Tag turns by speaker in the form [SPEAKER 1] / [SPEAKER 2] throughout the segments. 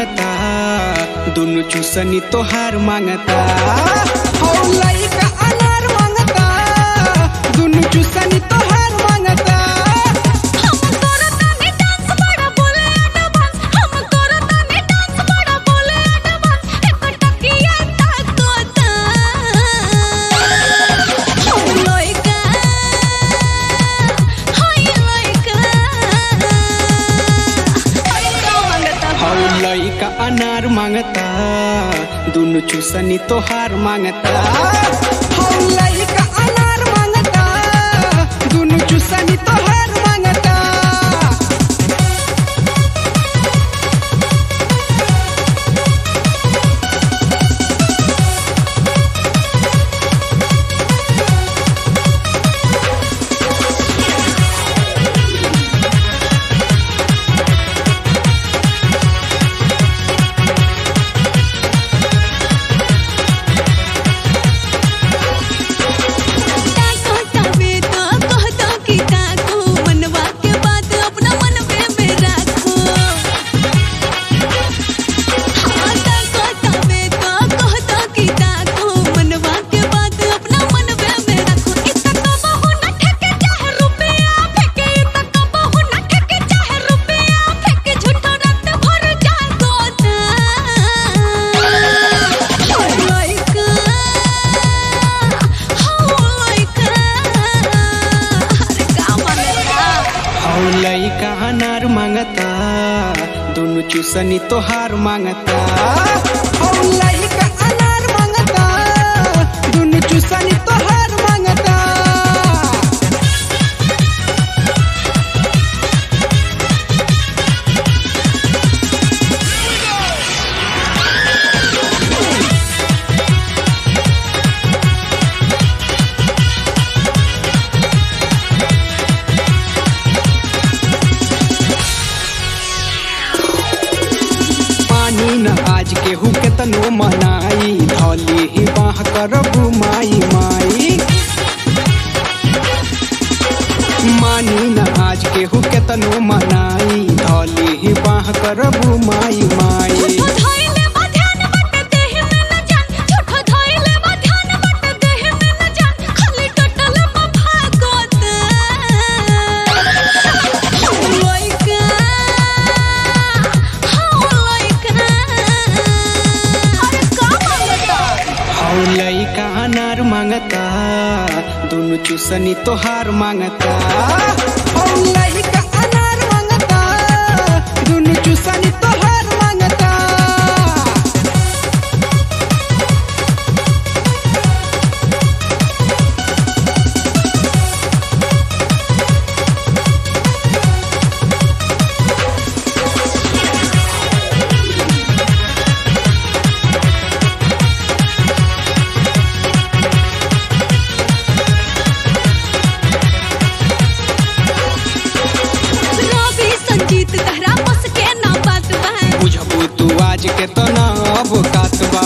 [SPEAKER 1] मांगता, दोनों चूसनी तोहार मांगता। हौ लइका अनार मांगता, दोनों चूसनी तोहार मांगता।
[SPEAKER 2] हम करतानी डांस बड़ा बोले एडवांस, हम करतानी डांस बड़ा बोले एडवांस, एक टकिया ताकोता। हौ लइका, हाय लइका,
[SPEAKER 1] हौ लइका अनार मांगता, दोनों चूसनी तोहार मांगता। हौ लइका अनार मांगता, दोनों चूसनी तोहार मांगता। लइका अनार मांगता, दोनों चूसनी तोहार मांगता। हौ लइका अनार मांगता, दोनों चूसनी तोहार मांगता। न आज केहू केतनो मनाई, धौली ही बाह करबू माई माई। मानी न आज केहू केतनो मनाई, धौली ही बाह करबू माई माई। लइका अनार मांगता, दोनों चूसनी तोहार मांगता। हौ लइका अनार मांगता, दोनों चूसनी तोहार मांगता। तू आज के तो ना अब कातबा,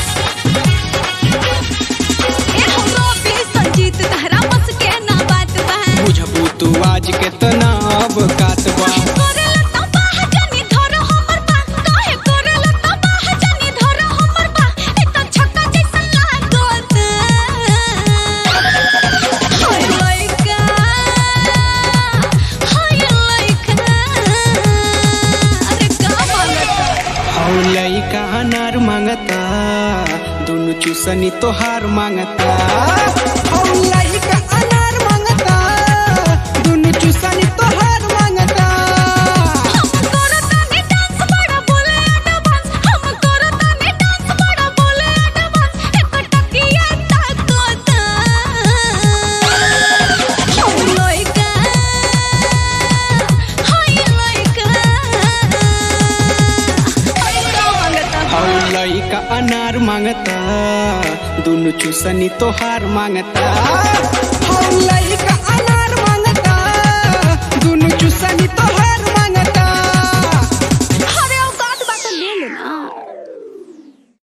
[SPEAKER 2] संजीत तहरा बस के ना बात बा।
[SPEAKER 1] बुझबू तू आज के तो ना अब कातबा। लइका अनार मांगता, दोनों चूसनी तोहार मांगता। हौ लइका अनार मांगता, दोनों चूसनी तोहार मांगता।
[SPEAKER 2] हम करतानी डांस बड़ा बोले एडवांस, हम करतानी डांस बड़ा बोले एडवांस, एक टकिया ताकोता। हौ लइका, हाय लइका,
[SPEAKER 1] हौ लइका अनार मांगता, दोनों चूसनी तोहार मांगता। हौ लइका अनार मांगता, दोनों चूसनी तोहार